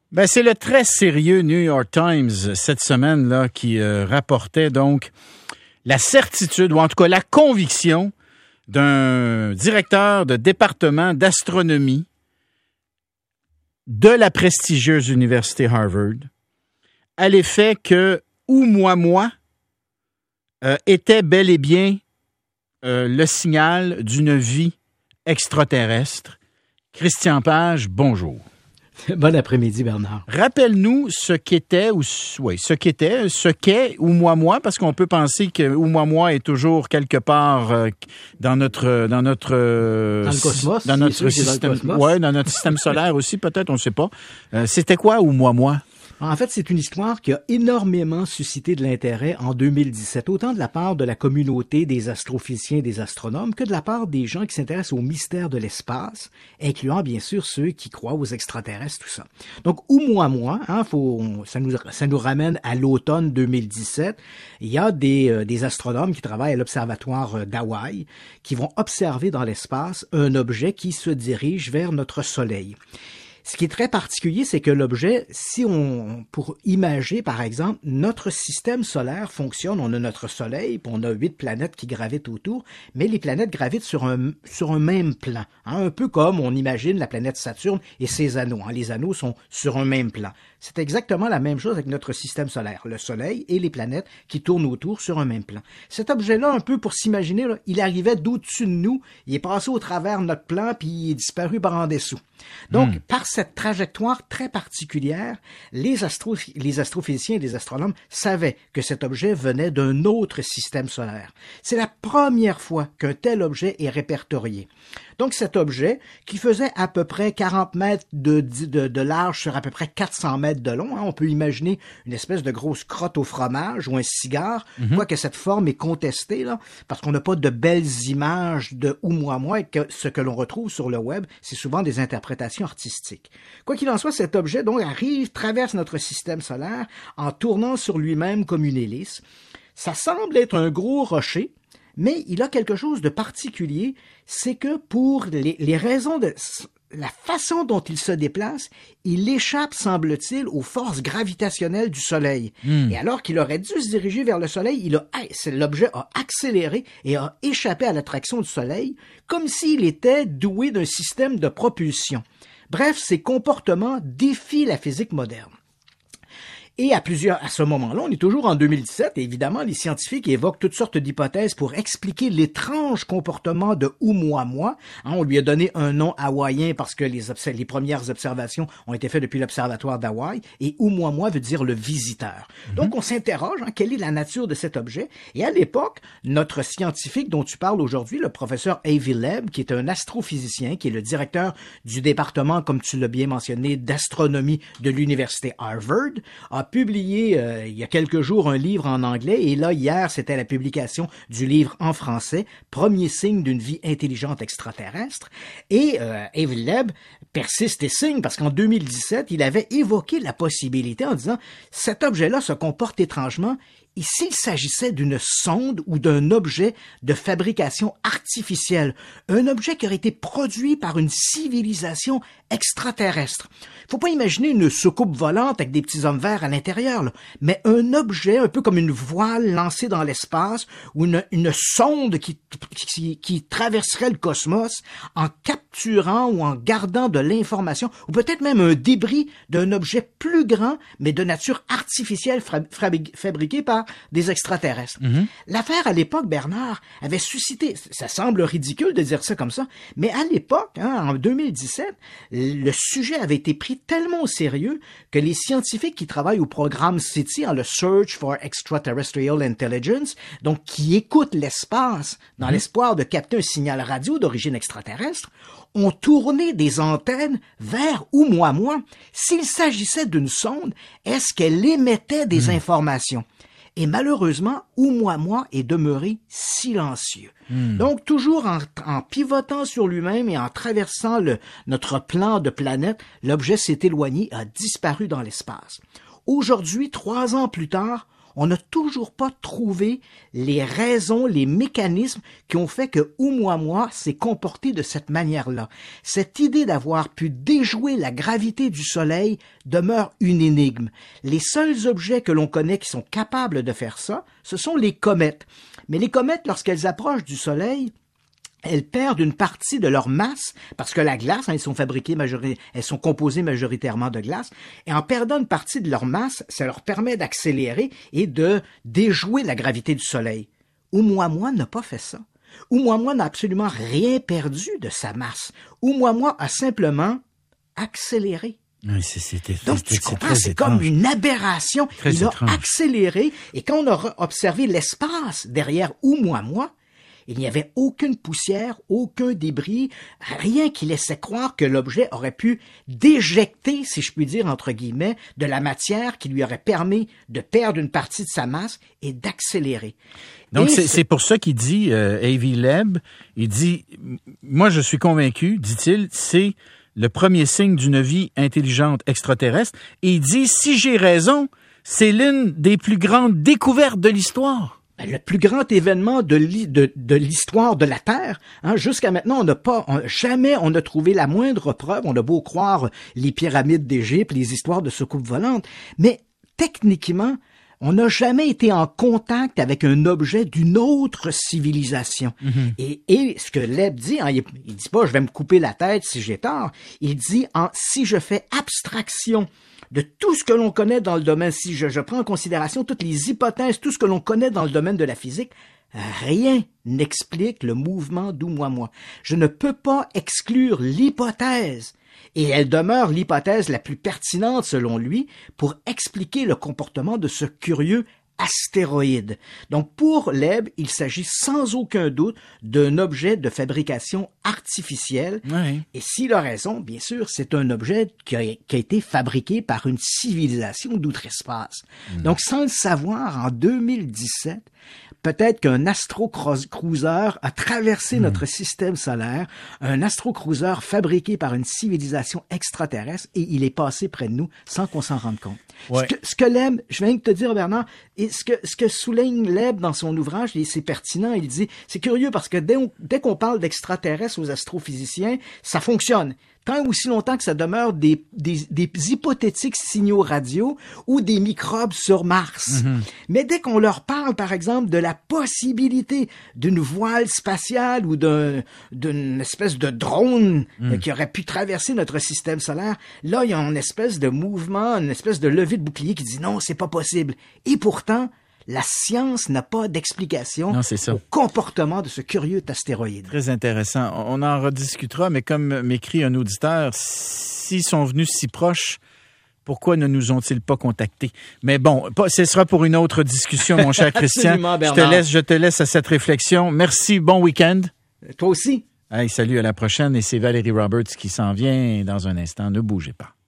Ben, c'est le très sérieux New York Times cette semaine là qui rapportait donc la certitude, ou en tout cas la conviction d'un directeur de département d'astronomie de la prestigieuse université Harvard à l'effet que Oumuamua était bel et bien le signal d'une vie extraterrestre. Christian Page, bonjour. Bon après-midi, Bernard. Rappelle-nous ce qu'est Oumuamua, parce qu'on peut penser que Oumuamua est toujours quelque part dans le cosmos. Dans notre système solaire aussi, peut-être, on ne sait pas. C'était quoi Oumuamua? En fait, c'est une histoire qui a énormément suscité de l'intérêt en 2017, autant de la part de la communauté des astrophysiciens et des astronomes que de la part des gens qui s'intéressent aux mystères de l'espace, incluant bien sûr ceux qui croient aux extraterrestres, tout ça. Donc, Oumuamua, ça nous ramène à l'automne 2017. Il y a des astronomes qui travaillent à l'observatoire d'Hawaï qui vont observer dans l'espace un objet qui se dirige vers notre Soleil. Ce qui est très particulier, c'est que l'objet, pour imager, par exemple, notre système solaire fonctionne, on a notre Soleil, puis on a 8 planètes qui gravitent autour, mais les planètes gravitent sur un même plan, un peu comme on imagine la planète Saturne et ses anneaux. Les anneaux sont sur un même plan. C'est exactement la même chose avec notre système solaire, le Soleil et les planètes qui tournent autour sur un même plan. Cet objet-là, un peu pour s'imaginer, là, il arrivait d'au-dessus de nous, il est passé au travers de notre plan, puis il est disparu par en dessous. Donc, par cette trajectoire très particulière, les astrophysiciens et les astronomes savaient que cet objet venait d'un autre système solaire. C'est la première fois qu'un tel objet est répertorié. Donc, cet objet, qui faisait à peu près 40 mètres de large sur à peu près 400 mètres de long, on peut imaginer une espèce de grosse crotte au fromage ou un cigare, quoique cette forme est contestée, là, parce qu'on n'a pas de belles images de Oumuamua et que ce que l'on retrouve sur le web, c'est souvent des interprétations artistiques. Quoi qu'il en soit, cet objet donc traverse notre système solaire en tournant sur lui-même comme une hélice. Ça semble être un gros rocher, mais il a quelque chose de particulier, c'est que pour les raisons de la façon dont il se déplace, il échappe, semble-t-il, aux forces gravitationnelles du Soleil. Et alors qu'il aurait dû se diriger vers le Soleil, l'objet a accéléré et a échappé à l'attraction du Soleil, comme s'il était doué d'un système de propulsion. Bref, ses comportements défient la physique moderne. Et à ce moment-là, on est toujours en 2017, et évidemment, les scientifiques évoquent toutes sortes d'hypothèses pour expliquer l'étrange comportement de Oumuamua. On lui a donné un nom hawaïen parce que les premières observations ont été faites depuis l'observatoire d'Hawaï, et Oumuamua veut dire le visiteur. Donc, on s'interroge, quelle est la nature de cet objet? Et à l'époque, notre scientifique dont tu parles aujourd'hui, le professeur Avi Loeb, qui est un astrophysicien, qui est le directeur du département, comme tu l'as bien mentionné, d'astronomie de l'université Harvard, a publié il y a quelques jours un livre en anglais, et là, hier, c'était la publication du livre en français, Premier signe d'une vie intelligente extraterrestre. Et Avi Loeb persiste et signe, parce qu'en 2017, il avait évoqué la possibilité en disant « Cet objet-là se comporte étrangement ». Et s'il s'agissait d'une sonde ou d'un objet de fabrication artificielle, un objet qui aurait été produit par une civilisation extraterrestre. Faut pas imaginer une soucoupe volante avec des petits hommes verts à l'intérieur, là, mais un objet un peu comme une voile lancée dans l'espace ou une sonde qui traverserait le cosmos en capturant ou en gardant de l'information, ou peut-être même un débris d'un objet plus grand, mais de nature artificielle fabriqué par des extraterrestres. L'affaire à l'époque, Bernard, avait suscité, ça semble ridicule de dire ça comme ça, mais à l'époque, en 2017, le sujet avait été pris tellement au sérieux que les scientifiques qui travaillent au programme SETI, le Search for Extraterrestrial Intelligence, donc qui écoutent l'espace dans l'espoir de capter un signal radio d'origine extraterrestre, ont tourné des antennes vers Oumuamua. S'il s'agissait d'une sonde, est-ce qu'elle émettait des informations? Et malheureusement, Oumuamua est demeuré silencieux. Donc, toujours en pivotant sur lui-même et en traversant notre plan de planète, l'objet s'est éloigné et a disparu dans l'espace. Aujourd'hui, 3 ans plus tard, on n'a toujours pas trouvé les raisons, les mécanismes qui ont fait que Oumuamua s'est comporté de cette manière-là. Cette idée d'avoir pu déjouer la gravité du Soleil demeure une énigme. Les seuls objets que l'on connaît qui sont capables de faire ça, ce sont les comètes. Mais les comètes, lorsqu'elles approchent du Soleil, elles perdent une partie de leur masse, parce que la glace, elles sont composées majoritairement de glace, et en perdant une partie de leur masse, ça leur permet d'accélérer et de déjouer la gravité du Soleil. Oumuamua n'a pas fait ça. Oumuamua n'a absolument rien perdu de sa masse. Oumuamua a simplement accéléré. Oui, donc, tu comprends, c'est comme une aberration. Il a accéléré, et quand on a observé l'espace derrière Oumuamua, il n'y avait aucune poussière, aucun débris, rien qui laissait croire que l'objet aurait pu déjecter, si je puis dire, entre guillemets, de la matière qui lui aurait permis de perdre une partie de sa masse et d'accélérer. Donc, c'est pour ça qu'il dit, Avi Loeb, il dit, moi je suis convaincu, dit-il, c'est le premier signe d'une vie intelligente extraterrestre. Et il dit, si j'ai raison, c'est l'une des plus grandes découvertes de l'histoire. Le plus grand événement de l'histoire de la Terre. Jusqu'à maintenant, jamais on n'a trouvé la moindre preuve. On a beau croire les pyramides d'Égypte, les histoires de soucoupes volantes, mais techniquement, on n'a jamais été en contact avec un objet d'une autre civilisation. Mm-hmm. Et ce que Loeb dit, il dit pas « je vais me couper la tête si j'ai tort », il dit « si je fais abstraction de tout ce que l'on connaît dans le domaine, si je prends en considération toutes les hypothèses, tout ce que l'on connaît dans le domaine de la physique, rien n'explique le mouvement d'Oumuamua. Je ne peux pas exclure l'hypothèse, et elle demeure l'hypothèse la plus pertinente selon lui, pour expliquer le comportement de ce curieux astéroïde. Donc pour Loeb, il s'agit sans aucun doute d'un objet de fabrication artificielle. Oui. Et s'il a raison, bien sûr, c'est un objet qui a été fabriqué par une civilisation d'outre-espace. Donc sans le savoir, en 2017, peut-être qu'un astrocruiser a traversé notre système solaire, un astrocruiser fabriqué par une civilisation extraterrestre, et il est passé près de nous sans qu'on s'en rende compte. Ouais. Ce que Loeb, je viens de te dire, Bernard, et ce que souligne Loeb dans son ouvrage, et c'est pertinent, il dit, c'est curieux parce que dès qu'on parle d'extraterrestres aux astrophysiciens, ça fonctionne. Tant aussi longtemps que ça demeure des hypothétiques signaux radio ou des microbes sur Mars. Mm-hmm. Mais dès qu'on leur parle, par exemple, de la possibilité d'une voile spatiale ou d'une espèce de drone qui aurait pu traverser notre système solaire, là, il y a une espèce de mouvement, une espèce de levée de bouclier qui dit non, c'est pas possible. Et pourtant, la science n'a pas d'explication au comportement de ce curieux astéroïde. Très intéressant. On en rediscutera, mais comme m'écrit un auditeur, s'ils sont venus si proches, pourquoi ne nous ont-ils pas contactés? Mais bon, ce sera pour une autre discussion, mon cher Christian. Je te laisse à cette réflexion. Merci, bon week-end. Toi aussi. Hey, salut, à la prochaine. Et c'est Valérie Roberts qui s'en vient dans un instant. Ne bougez pas.